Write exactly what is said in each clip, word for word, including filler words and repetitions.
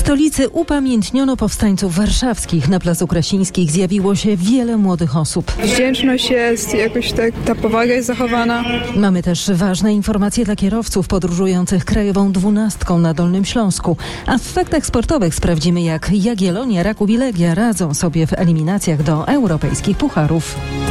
stolicy upamiętniono powstańców warszawskich. Na Placu Krasińskich zjawiło się wiele młodych osób. Wdzięczność jest, jakoś tak ta powaga jest zachowana. Mamy też ważne informacje dla kierowców podróżujących krajową dwunastką na Dolnym Śląsku. A w faktach sportowych sprawdzimy, jak Jagiellonia, Raków i Legia radzą sobie w eliminacjach do europejskich pucharów.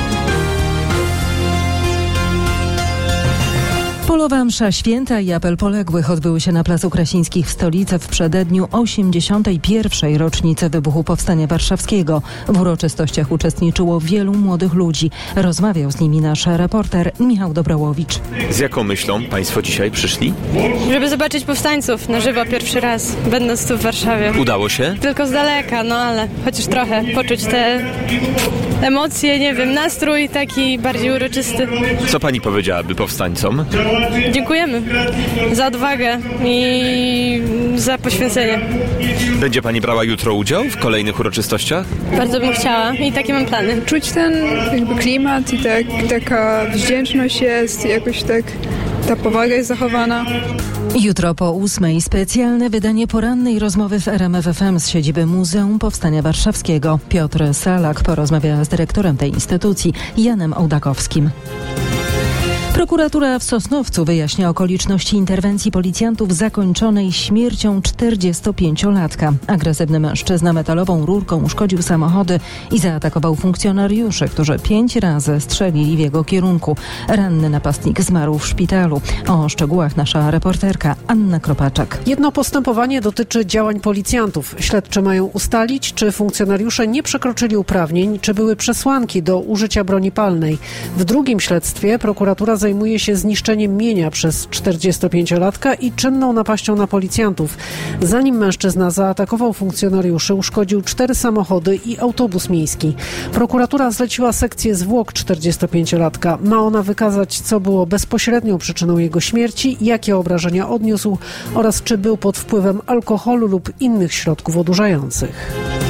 Polowa msza święta i apel poległych odbyły się na Placu Krasińskich w stolicy w przededniu osiemdziesiątej pierwszej rocznicy wybuchu Powstania Warszawskiego. W uroczystościach uczestniczyło wielu młodych ludzi. Rozmawiał z nimi nasz reporter Michał Dobrołowicz. Z jaką myślą Państwo dzisiaj przyszli? Żeby zobaczyć powstańców na żywo pierwszy raz, będąc tu w Warszawie. Udało się? Tylko z daleka, no ale chociaż trochę poczuć te emocje, nie wiem, nastrój taki bardziej uroczysty. Co Pani powiedziałaby powstańcom? Dziękujemy za odwagę i za poświęcenie. Będzie Pani brała jutro udział w kolejnych uroczystościach? Bardzo bym chciała i takie mam plany. Czuć ten jakby klimat i tak, taka wdzięczność jest, jakoś tak ta powaga jest zachowana. Jutro po ósmej specjalne wydanie porannej rozmowy w R M F F M z siedziby Muzeum Powstania Warszawskiego. Piotr Salak porozmawia z dyrektorem tej instytucji, Janem Ołdakowskim. Prokuratura w Sosnowcu wyjaśnia okoliczności interwencji policjantów zakończonej śmiercią czterdziestopięciolatka. Agresywny mężczyzna metalową rurką uszkodził samochody i zaatakował funkcjonariuszy, którzy pięć razy strzelili w jego kierunku. Ranny napastnik zmarł w szpitalu. O szczegółach nasza reporterka Anna Kropaczak. Jedno postępowanie dotyczy działań policjantów. Śledczy mają ustalić, czy funkcjonariusze nie przekroczyli uprawnień, czy były przesłanki do użycia broni palnej. W drugim śledztwie prokuratura zajmuje się zniszczeniem mienia przez czterdziestopięciolatka i czynną napaścią na policjantów. Zanim mężczyzna zaatakował funkcjonariuszy, uszkodził cztery samochody i autobus miejski. Prokuratura zleciła sekcję zwłok czterdziestopięciolatka. Ma ona wykazać, co było bezpośrednią przyczyną jego śmierci, jakie obrażenia odniósł oraz czy był pod wpływem alkoholu lub innych środków odurzających.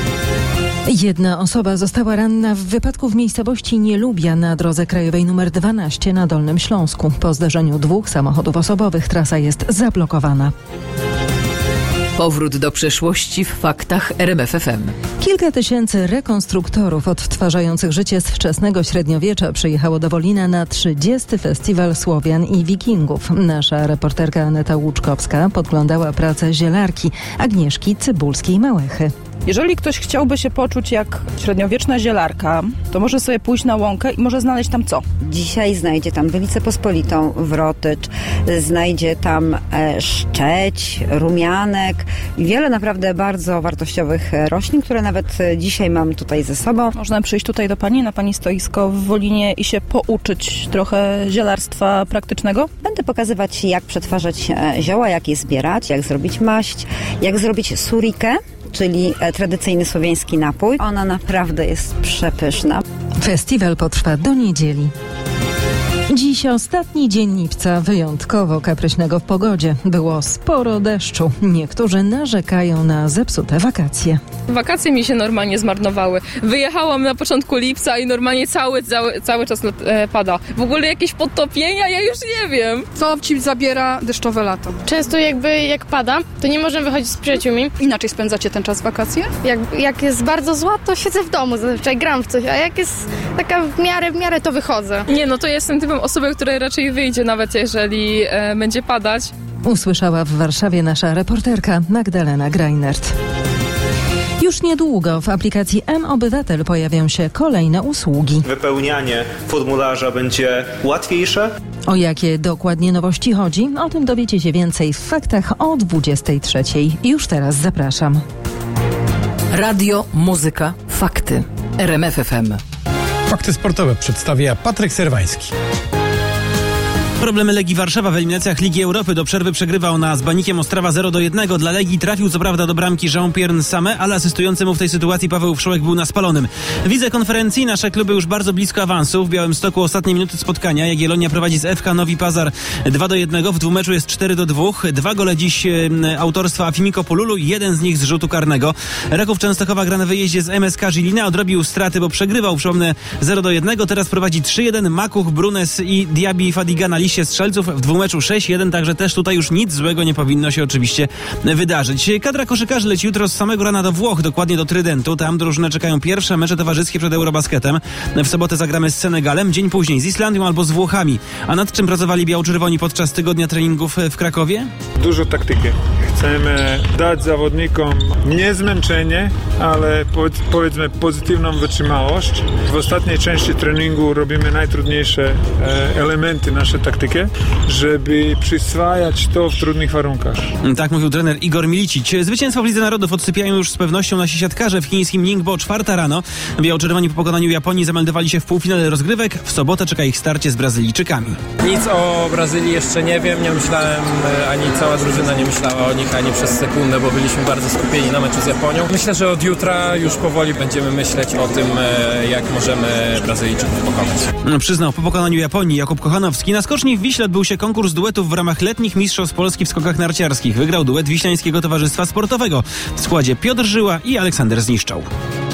Jedna osoba została ranna w wypadku w miejscowości Nielubia na drodze krajowej nr dwanaście na Dolnym Śląsku. Po zderzeniu dwóch samochodów osobowych trasa jest zablokowana. Powrót do przeszłości w faktach R M F F M. Kilka tysięcy rekonstruktorów odtwarzających życie z wczesnego średniowiecza przyjechało do Wolina na trzydziesty Festiwal Słowian i Wikingów. Nasza reporterka Aneta Łuczkowska podglądała pracę zielarki Agnieszki Cybulskiej-Małechy. Jeżeli ktoś chciałby się poczuć jak średniowieczna zielarka, to może sobie pójść na łąkę i może znaleźć tam co? Dzisiaj znajdzie tam Bylicę Pospolitą, wrotycz, znajdzie tam e, szczeć, rumianek i wiele naprawdę bardzo wartościowych roślin, które nawet dzisiaj mam tutaj ze sobą. Można przyjść tutaj do pani, na pani stoisko w Wolinie i się pouczyć trochę zielarstwa praktycznego? Będę pokazywać, jak przetwarzać zioła, jak je zbierać, jak zrobić maść, jak zrobić surikę, czyli tradycyjny słowiański napój. Ona naprawdę jest przepyszna. Festiwal potrwa do niedzieli. Dziś ostatni dzień lipca, wyjątkowo kapryśnego w pogodzie. Było sporo deszczu. Niektórzy narzekają na zepsute wakacje. Wakacje mi się normalnie zmarnowały. Wyjechałam na początku lipca i normalnie cały, cały, cały czas e, pada. W ogóle jakieś podtopienia, ja już nie wiem. Co ci zabiera deszczowe lato? Często jakby jak pada, to nie możemy wychodzić z przyjaciółmi. Inaczej spędzacie ten czas wakacje? Jak, jak jest bardzo zła, to siedzę w domu, zazwyczaj gram w coś, a jak jest taka w miarę, w miarę to wychodzę. Nie, no to jestem typem osoby, która raczej wyjdzie, nawet jeżeli e, będzie padać. Usłyszała w Warszawie nasza reporterka Magdalena Greinert. Już niedługo w aplikacji M-Obywatel pojawią się kolejne usługi. Wypełnianie formularza będzie łatwiejsze. O jakie dokładnie nowości chodzi? O tym dowiecie się więcej w faktach o dwudziestej trzeciej. Już teraz zapraszam. Radio, muzyka, fakty. R M F F M. Fakty sportowe przedstawia Patryk Serwański. Problemy Legii Warszawa w eliminacjach Ligi Europy. Do przerwy przegrywa ona z Banikiem Ostrawa zero do jednego. Dla Legii trafił co prawda do bramki Jean-Pierre Nsame, ale asystujący mu w tej sytuacji Paweł Wszołek był na spalonym. W lidze konferencji nasze kluby już bardzo blisko awansu. W Białymstoku ostatnie minuty spotkania. Jagiellonia prowadzi z F K Novi Pazar dwa do jednego. W dwumeczu jest cztery do dwóch. Dwa gole dziś e, autorstwa Afimiko Polulu i jeden z nich z rzutu karnego. Raków Częstochowa gra na wyjeździe z M S K Żilina. Odrobił straty, bo przegrywał, przypomnę, zero do jednego. Teraz prowadzi trzy jeden. Makuch, Brunes i Diaby Fadiga na liście strzelców w dwumeczu sześć jeden, także też tutaj już nic złego nie powinno się oczywiście wydarzyć. Kadra koszykarzy leci jutro z samego rana do Włoch, dokładnie do Trydentu. Tam drużynę czekają pierwsze mecze towarzyskie przed Eurobasketem. W sobotę zagramy z Senegalem, dzień później z Islandią albo z Włochami. A nad czym pracowali biało-czerwoni podczas tygodnia treningów w Krakowie? Dużo taktyki. Chcemy dać zawodnikom nie zmęczenie, ale powiedzmy pozytywną wytrzymałość. W ostatniej części treningu robimy najtrudniejsze elementy naszej taktyki, żeby przyswajać to w trudnych warunkach. Tak mówił trener Igor Milicic. Zwycięstwo w Lidze Narodów odsypiają już z pewnością nasi siatkarze w chińskim Ningbo. Czwarta rano. Biało-czerwoni po pokonaniu Japonii zameldowali się w półfinale rozgrywek. W sobotę czeka ich starcie z Brazylijczykami. Nic o Brazylii jeszcze nie wiem. Nie myślałem, ani cała drużyna nie myślała o nich ani przez sekundę, bo byliśmy bardzo skupieni na meczu z Japonią. Myślę, że od jutra już powoli będziemy myśleć o tym, jak możemy Brazylijczyków pokonać. No, przyznał po pokonaniu Japonii Jakub Kochanowski. Na skoczni w Wiśle odbył się konkurs duetów w ramach letnich mistrzostw Polski w skokach narciarskich. Wygrał duet Wiślańskiego Towarzystwa Sportowego w składzie Piotr Żyła i Aleksander Zniszczał.